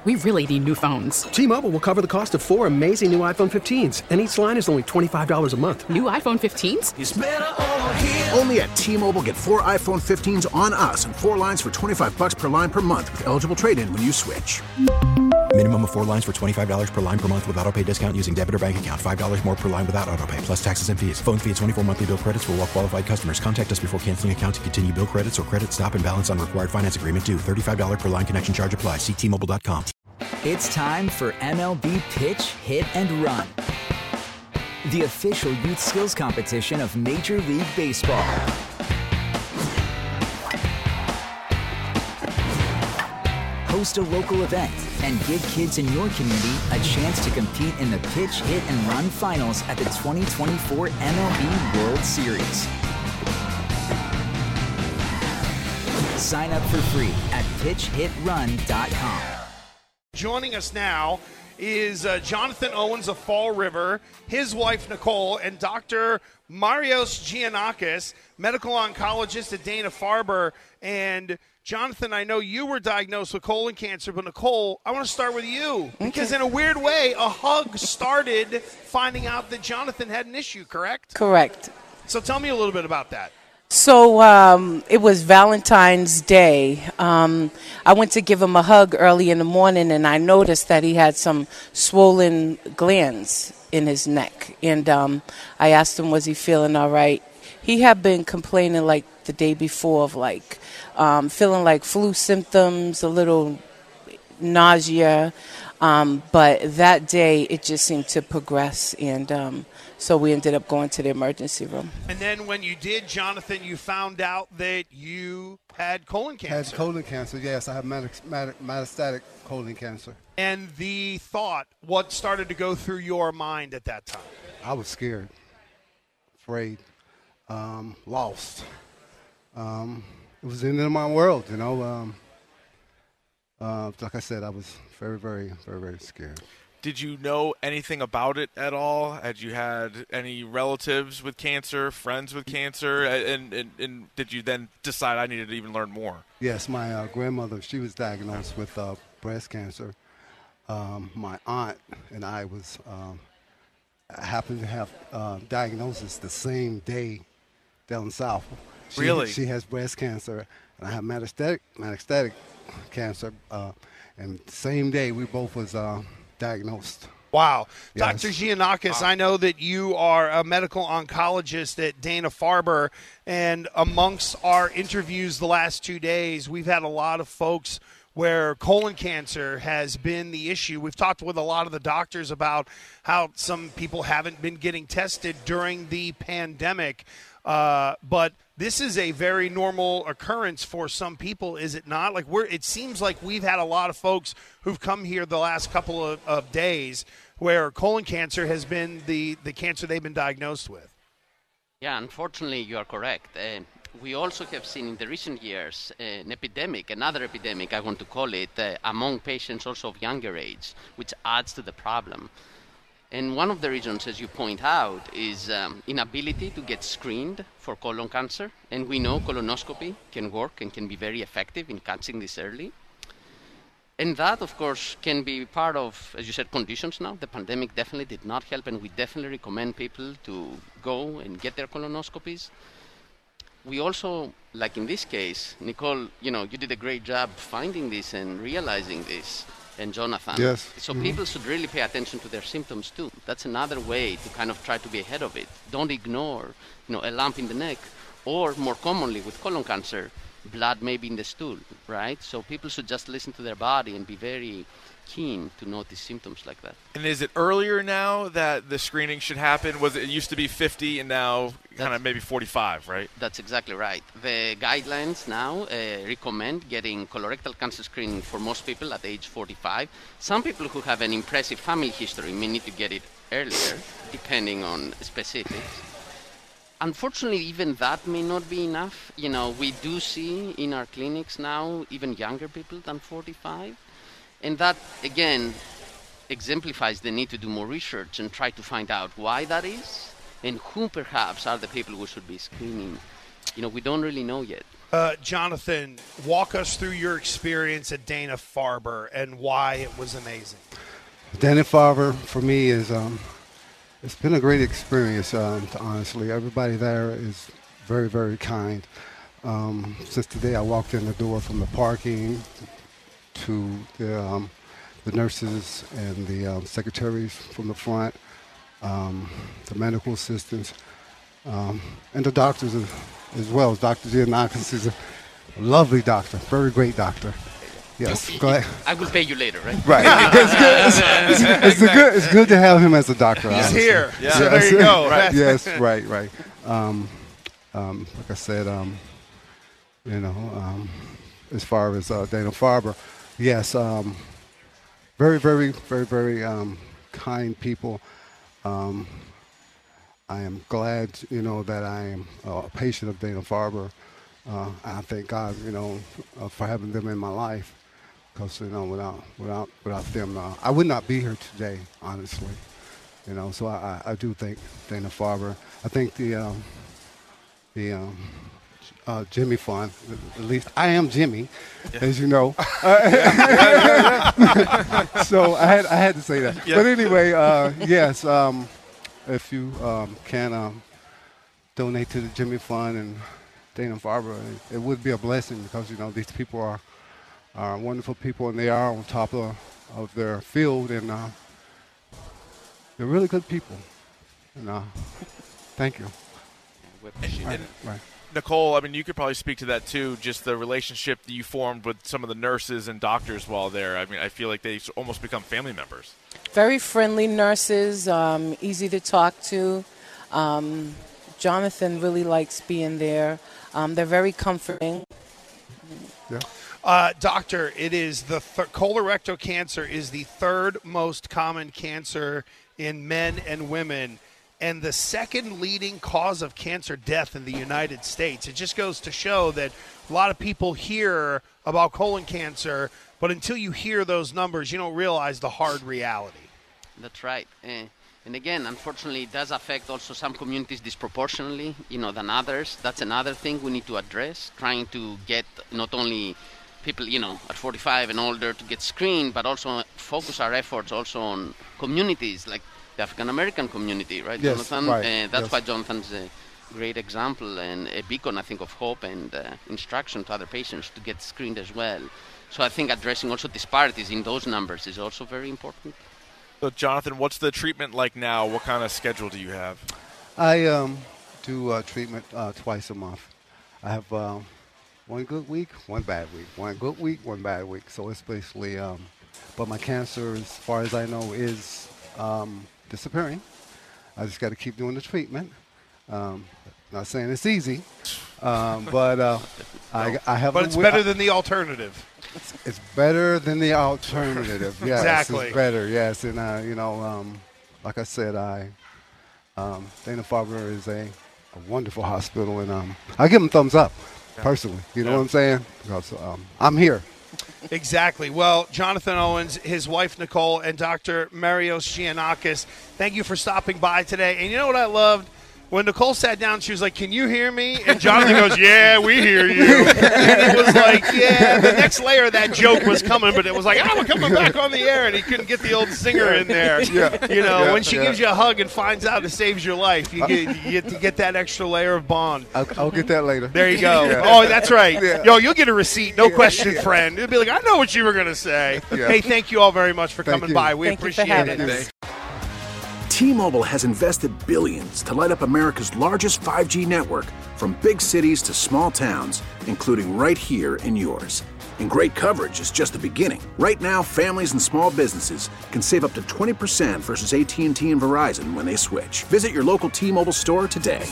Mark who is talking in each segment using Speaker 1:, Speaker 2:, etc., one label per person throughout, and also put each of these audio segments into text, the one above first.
Speaker 1: We really need new phones.
Speaker 2: T-Mobile will cover the cost of 4 amazing new iPhone 15s, and each line is only $25 a month.
Speaker 1: New iPhone 15s?
Speaker 3: It's better over here.
Speaker 4: Only at T-Mobile, get 4 iPhone 15s on us and 4 lines for $25 per line per month with eligible trade-in when you switch.
Speaker 5: Minimum of 4 lines for $25 per line per month with autopay discount using debit or bank account. $5 more per line without autopay, plus taxes and fees. Phone fee at 24 monthly bill credits for well-qualified customers. Contact us before canceling account to continue bill credits or credit stop and balance on required finance agreement due. $35 per line connection charge applies. See T-Mobile.com.
Speaker 6: It's time for MLB Pitch, Hit, and Run, the official youth skills competition of Major League Baseball. Host a local event and give kids in your community a chance to compete in the Pitch, Hit, and Run finals at the 2024 MLB World Series. Sign up for free at pitchhitrun.com.
Speaker 7: Joining us now is Jonathan Owens of Fall River, his wife Nicole, and Dr. Marios Giannakis, medical oncologist at Dana-Farber. And Jonathan, I know you were diagnosed with colon cancer, but Nicole, I want to start with you. Okay. Because in a weird way, a hug started finding out that Jonathan had an issue, correct?
Speaker 8: Correct.
Speaker 7: So tell me a little bit about that.
Speaker 8: So it was Valentine's Day. I went to give him a hug early in the morning, and I noticed that he had some swollen glands in his neck. And I asked him, was he feeling all right? He had been complaining like the day before of feeling like flu symptoms, a little nausea. But that day it just seemed to progress, and so we ended up going to the emergency room.
Speaker 7: And then when you did, Jonathan, you found out that you had colon cancer.
Speaker 9: Had colon cancer, yes. I have metastatic colon cancer.
Speaker 7: And the thought, what started to go through your mind at that time?
Speaker 9: I was scared, afraid, lost. It was the end of my world, you know. Like I said, I was very, very, very, very scared.
Speaker 10: Did you know anything about it at all? Had you had any relatives with cancer, friends with cancer? And did you then decide I needed to even learn more?
Speaker 9: Yes, my grandmother, she was diagnosed with breast cancer. My aunt and I happened to have diagnosis the same day down south.
Speaker 10: Really?
Speaker 9: She has breast cancer, and I have metastatic cancer. And same day, we both was diagnosed.
Speaker 7: Wow.
Speaker 9: Yes.
Speaker 7: Dr. Giannakis, I know that you are a medical oncologist at Dana-Farber, and amongst our interviews the last 2 days, we've had a lot of folks where colon cancer has been the issue. We've talked with a lot of the doctors about how some people haven't been getting tested during the pandemic, but this is a very normal occurrence for some people, is it not? It seems like we've had a lot of folks who've come here the last couple of days where colon cancer has been the cancer they've been diagnosed with.
Speaker 11: Yeah, unfortunately, you are correct. We also have seen in the recent years another epidemic, I want to call it, among patients also of younger age, which adds to the problem. And one of the reasons, as you point out, is inability to get screened for colon cancer. And we know colonoscopy can work and can be very effective in catching this early. And that, of course, can be part of, as you said, conditions now. The pandemic definitely did not help, and we definitely recommend people to go and get their colonoscopies. We also, like in this case, Nicole, you did a great job finding this and realizing this. And Jonathan.
Speaker 9: Yes.
Speaker 11: So people should really pay attention to their symptoms too. That's another way to kind of try to be ahead of it. Don't ignore, a lump in the neck, or more commonly with colon cancer, blood maybe in the stool, right? So people should just listen to their body and be very keen to notice symptoms like that.
Speaker 10: And is it earlier now that the screening should happen? It used to be 50 and now kind of maybe 45, right?
Speaker 11: That's exactly right. The guidelines now recommend getting colorectal cancer screening for most people at age 45. Some people who have an impressive family history may need to get it earlier, depending on specifics. Unfortunately, even that may not be enough. We do see in our clinics now even younger people than 45. And that, again, exemplifies the need to do more research and try to find out why that is and who perhaps are the people who should be screening. We don't really know yet.
Speaker 7: Jonathan, walk us through your experience at Dana-Farber and why it was amazing.
Speaker 9: Dana-Farber, for me, is it's been a great experience, honestly. Everybody there is very, very kind. Since the day I walked in the door, from the parking to the nurses and the secretaries from the front, the medical assistants, and the doctors as well. Dr. Giannakis is a lovely doctor, very great doctor. Yes, go ahead.
Speaker 11: I will pay you later, right?
Speaker 9: Right. It's good to have him as a doctor.
Speaker 7: He's
Speaker 9: honestly.
Speaker 7: here.
Speaker 10: Yeah.
Speaker 7: So there you go.
Speaker 9: Right. Yes, right. Like I said, as far as Dana-Farber, yes, very, very, very, very kind people. I am glad, that I am a patient of Dana-Farber. I thank God, for having them in my life, because without them, I would not be here today, honestly. So I do thank Dana-Farber. I think the Jimmy Fund, at least I am Jimmy, as you know. So I had to say that. Yeah. But anyway, yes, if you can donate to the Jimmy Fund and Dana-Farber, it would be a blessing, because these people are wonderful people, and they are on top of their field, and they're really good people. And thank you.
Speaker 10: Right. Nicole, I mean, you could probably speak to that too, just the relationship that you formed with some of the nurses and doctors while there. I mean, I feel like they almost become family members.
Speaker 8: Very friendly nurses, easy to talk to. Jonathan really likes being there. They're very comforting.
Speaker 9: Yeah.
Speaker 7: Doctor, it is colorectal cancer is the third most common cancer in men and women, and the second leading cause of cancer death in the United States. It just goes to show that a lot of people hear about colon cancer, but until you hear those numbers, you don't realize the hard reality.
Speaker 11: That's right. And again, unfortunately, it does affect also some communities disproportionately, than others. That's another thing we need to address, trying to get not only people, at 45 and older to get screened, but also focus our efforts also on communities like the African-American community, right,
Speaker 9: yes,
Speaker 11: Jonathan?
Speaker 9: Right.
Speaker 11: That's
Speaker 9: yes.
Speaker 11: why Jonathan's a great example and a beacon, I think, of hope and instruction to other patients to get screened as well. So I think addressing also disparities in those numbers is also very important.
Speaker 10: So, Jonathan, what's the treatment like now? What kind of schedule do you have?
Speaker 9: I do treatment twice a month. I have one good week, one bad week. One good week, one bad week. So it's basically, but my cancer, as far as I know, is disappearing. I just got to keep doing the treatment. Not saying it's easy, but I have.
Speaker 7: But it's better than the alternative.
Speaker 9: It's better than the alternative. Yes,
Speaker 7: exactly.
Speaker 9: It's better. Yes, and like I said, Dana-Farber is a wonderful hospital, and I give them thumbs up, personally. You know what I'm saying? Because I'm here.
Speaker 7: Exactly. Well, Jonathan Owens, his wife Nicole, and Dr. Marios Giannakis, thank you for stopping by today. And you know what I loved? When Nicole sat down, she was like, "Can you hear me?" And Jonathan goes, "Yeah, we hear you." And it was like, yeah, the next layer of that joke was coming, but it was like, we're coming back on the air, and he couldn't get the old singer in there.
Speaker 9: Yeah.
Speaker 7: When she gives you a hug and finds out it saves your life, you get that extra layer of bond.
Speaker 9: I'll get that later.
Speaker 7: There you go.
Speaker 9: Yeah.
Speaker 7: Oh, that's right.
Speaker 9: Yeah.
Speaker 7: Yo, you'll get a receipt, no question, friend. It'll be like, I know what you were going to say.
Speaker 9: Yeah.
Speaker 7: Hey, thank you all very much for coming
Speaker 9: you.
Speaker 7: by. We
Speaker 8: Thank you for
Speaker 7: appreciate
Speaker 8: having
Speaker 7: it.
Speaker 8: us.
Speaker 4: T-Mobile has invested billions to light up America's largest 5G network, from big cities to small towns, including right here in yours. And great coverage is just the beginning. Right now, families and small businesses can save up to 20% versus AT&T and Verizon when they switch. Visit your local T-Mobile store today.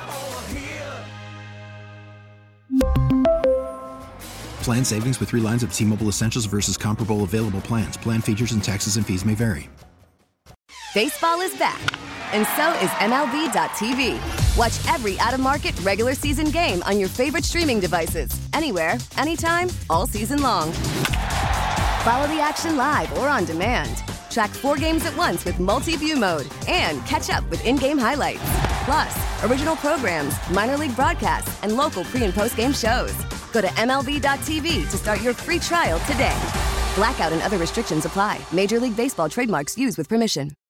Speaker 5: Plan savings with 3 lines of T-Mobile Essentials versus comparable available plans. Plan features and taxes and fees may vary.
Speaker 3: Baseball is back, and so is MLB.tv. Watch every out-of-market regular season game on your favorite streaming devices, anywhere, anytime, all season long. Follow the action live or on demand. Track 4 games at once with multi-view mode and catch up with in-game highlights. Plus, original programs, minor league broadcasts, and local pre- and post-game shows. Go to MLB.tv to start your free trial today. Blackout and other restrictions apply. Major League Baseball trademarks used with permission.